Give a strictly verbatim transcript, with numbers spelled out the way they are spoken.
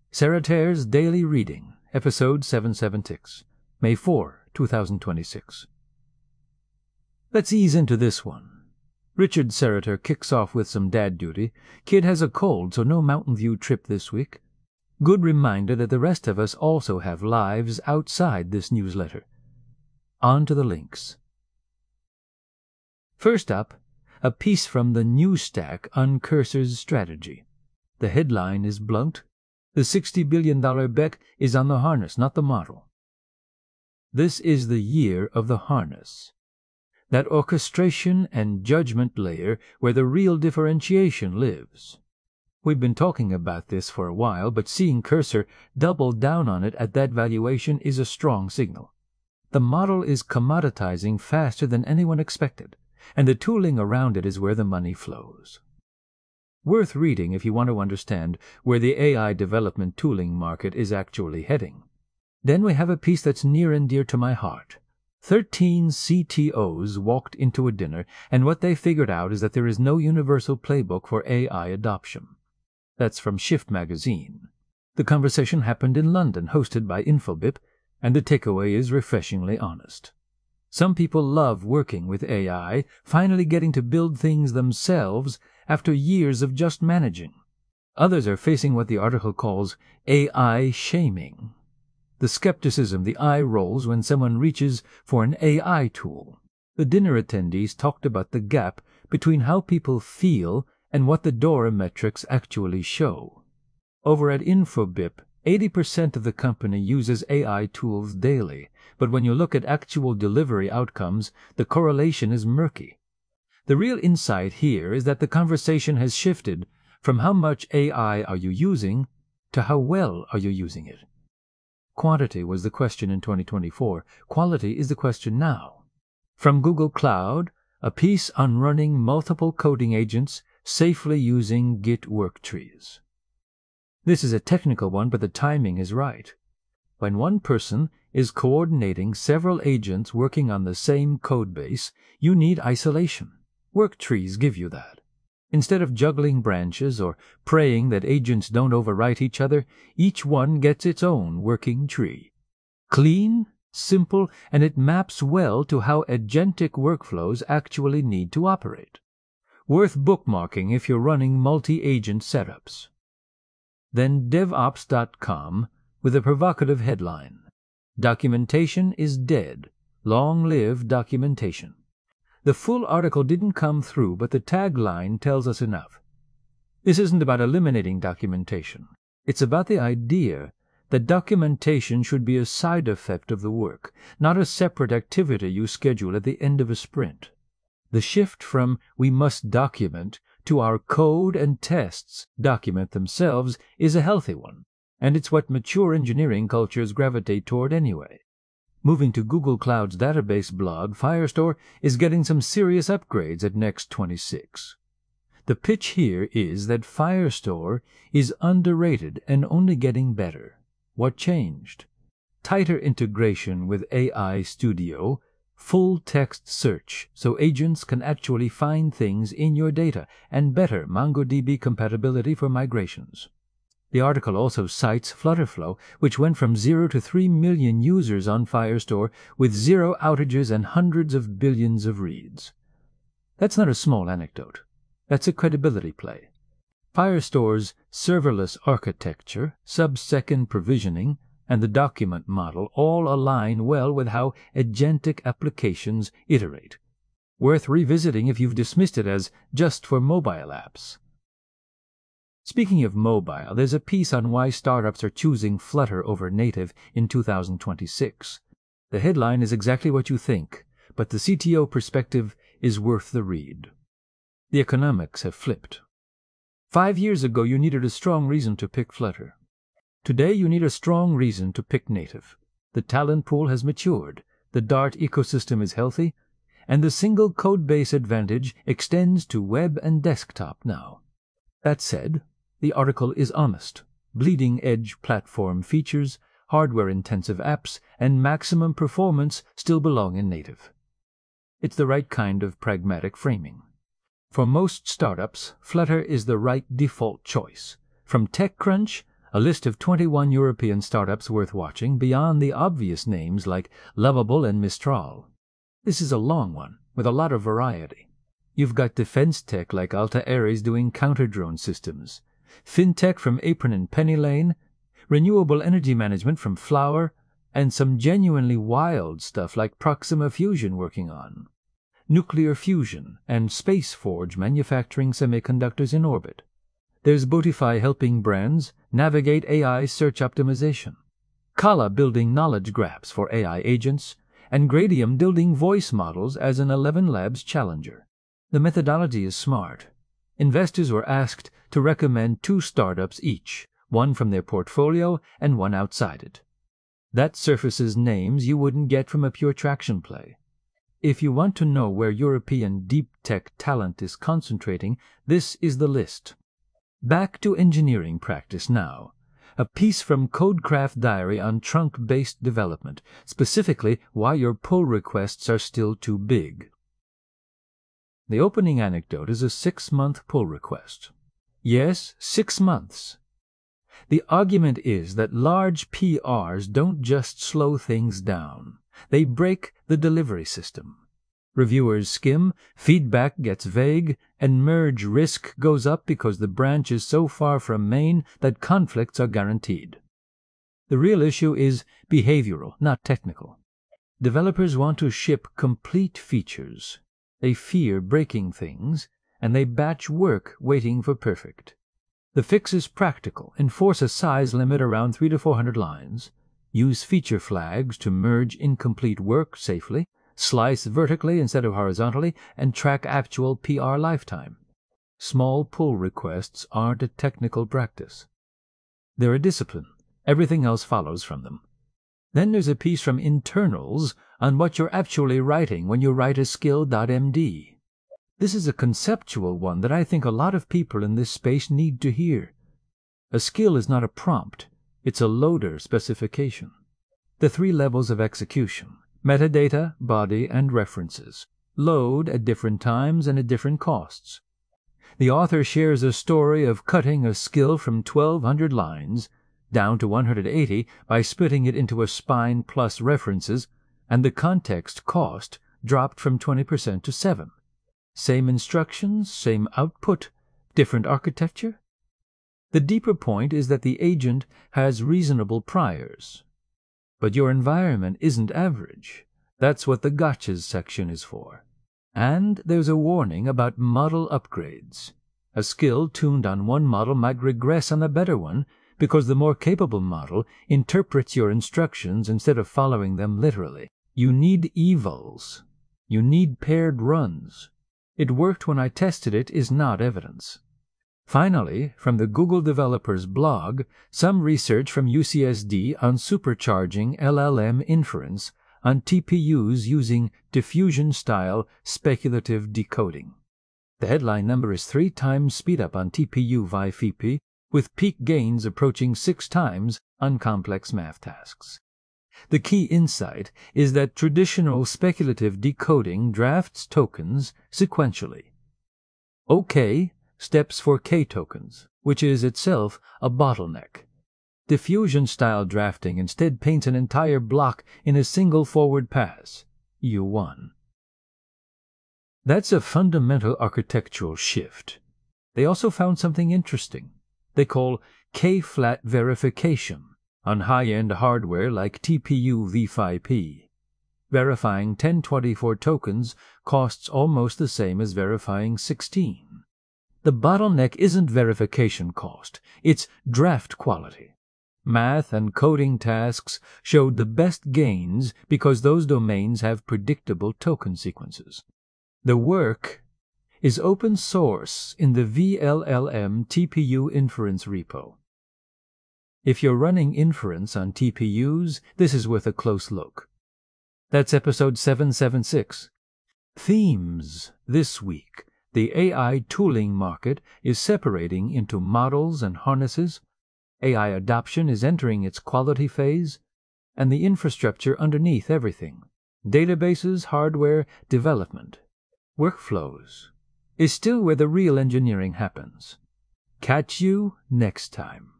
Sarah Terre's Daily Reading, Episode seven seventy-six, May fourth, two thousand twenty-six. Let's ease into this one. Richard Serrater kicks off with some dad duty. Kid has a cold, so no Mountain View trip this week. Good reminder that the rest of us also have lives outside this newsletter. On to the links. First up, a piece from the Newsstack on Cursor's strategy. The headline is blunt. The sixty billion dollars bet is on the harness, not the model. This is the year of the harness. That orchestration and judgment layer where the real differentiation lives. We've been talking about this for a while, but seeing Cursor double down on it at that valuation is a strong signal. The model is commoditizing faster than anyone expected, and the tooling around it is where the money flows. Worth reading if you want to understand where the A I development tooling market is actually heading. Then we have a piece that's near and dear to my heart. Thirteen C T Os walked into a dinner, and what they figured out is that there is no universal playbook for A I adoption. That's from Shift magazine. The conversation happened in London, hosted by Infobip, and the takeaway is refreshingly honest. Some people love working with A I, finally getting to build things themselves after years of just managing. Others are facing what the article calls A I shaming. The skepticism, the eye rolls when someone reaches for an A I tool. The dinner attendees talked about the gap between how people feel and what the Dora metrics actually show. Over at Infobip, eighty percent of the company uses A I tools daily, but when you look at actual delivery outcomes, the correlation is murky. The real insight here is that the conversation has shifted from how much A I are you using to how well are you using it. Quantity was the question in twenty twenty-four. Quality is the question now. From Google Cloud, a piece on running multiple coding agents safely using Git work trees. This is a technical one, but the timing is right. When one person is coordinating several agents working on the same code base, you need isolation. Work trees give you that. Instead of juggling branches or praying that agents don't overwrite each other, each one gets its own working tree. Clean, simple, and it maps well to how agentic workflows actually need to operate. Worth bookmarking if you're running multi-agent setups. Then DevOps dot com with a provocative headline. Documentation is dead. Long live documentation. The full article didn't come through, but the tagline tells us enough. This isn't about eliminating documentation. It's about the idea that documentation should be a side effect of the work, not a separate activity you schedule at the end of a sprint. The shift from we must document to our code and tests document themselves is a healthy one, and it's what mature engineering cultures gravitate toward anyway. Moving to Google Cloud's database blog, Firestore is getting some serious upgrades at Next twenty-six. The pitch here is that Firestore is underrated and only getting better. What changed? Tighter integration with A I Studio, full text search so agents can actually find things in your data, and better MongoDB compatibility for migrations. The article also cites Flutterflow, which went from zero to three million users on Firestore with zero outages and hundreds of billions of reads. That's not a small anecdote. That's a credibility play. Firestore's serverless architecture, sub-second provisioning, and the document model all align well with how agentic applications iterate. Worth revisiting if you've dismissed it as just for mobile apps. Speaking of mobile, there's a piece on why startups are choosing Flutter over native in two thousand twenty-six. The headline is exactly what you think, but the C T O perspective is worth the read. The economics have flipped. Five years ago, you needed a strong reason to pick Flutter. Today, you need a strong reason to pick native. The talent pool has matured, the Dart ecosystem is healthy, and the single codebase advantage extends to web and desktop now. That said, the article is honest. Bleeding-edge platform features, hardware-intensive apps, and maximum performance still belong in native. It's the right kind of pragmatic framing. For most startups, Flutter is the right default choice. From TechCrunch, a list of twenty-one European startups worth watching beyond the obvious names like Lovable and Mistral. This is a long one, with a lot of variety. You've got defense tech like Alta Ares doing counter-drone systems, fintech from Apron and Penny Lane, renewable energy management from Flower, and some genuinely wild stuff like Proxima Fusion working on nuclear fusion and Space Forge manufacturing semiconductors in orbit. There's Botify helping brands navigate A I search optimization, Kala building knowledge graphs for A I agents, and Gradium building voice models as an Eleven Labs challenger. The methodology is smart. Investors were asked to recommend two startups each, one from their portfolio and one outside it. That surfaces names you wouldn't get from a pure traction play. If you want to know where European deep tech talent is concentrating, this is the list. Back to engineering practice now. A piece from Codecraft Diary on trunk-based development, specifically why your pull requests are still too big. The opening anecdote is a six-month pull request. Yes, six months. The argument is that large P Rs don't just slow things down. They break the delivery system. Reviewers skim, feedback gets vague, and merge risk goes up because the branch is so far from main that conflicts are guaranteed. The real issue is behavioral, not technical. Developers want to ship complete features. They fear breaking things, and they batch work waiting for perfect. The fix is practical. Enforce a size limit around three to four hundred lines. Use feature flags to merge incomplete work safely. Slice vertically instead of horizontally, and track actual P R lifetime. Small pull requests aren't a technical practice. They're a discipline. Everything else follows from them. Then there's a piece from Internals on what you're actually writing when you write a skill.md. This is a conceptual one that I think a lot of people in this space need to hear. A skill is not a prompt. It's a loader specification. The three levels of execution: metadata, body, and references. Load at different times and at different costs. The author shares a story of cutting a skill from twelve hundred lines down to one hundred eighty by splitting it into a spine plus references, and the context cost dropped from twenty percent to seven. Same instructions, same output, different architecture? The deeper point is that the agent has reasonable priors. But your environment isn't average. That's what the gotchas section is for. And there's a warning about model upgrades. A skill tuned on one model might regress on a better one because the more capable model interprets your instructions instead of following them literally. You need evals. You need paired runs. It worked when I tested it is not evidence. Finally, from the Google Developers blog, some research from U C S D on supercharging L L M inference on T P Us using diffusion-style speculative decoding. The headline number is three times speedup on T P U V I F P, with peak gains approaching six times on complex math tasks. The key insight is that traditional speculative decoding drafts tokens sequentially. OK steps for K tokens, which is itself a bottleneck. Diffusion-style drafting instead paints an entire block in a single forward pass. You won. That's a fundamental architectural shift. They also found something interesting. They call K-flat verification on high-end hardware like T P U V I P. Verifying ten twenty-four tokens costs almost the same as verifying sixteen. The bottleneck isn't verification cost, it's draft quality. Math and coding tasks showed the best gains because those domains have predictable token sequences. The work is open source in the V L L M T P U inference repo. If you're running inference on T P Us, this is worth a close look. That's episode seven seventy-six. Themes this week. The A I tooling market is separating into models and harnesses. A I adoption is entering its quality phase, and the infrastructure underneath everything, databases, hardware, development, workflows, is still where the real engineering happens. Catch you next time.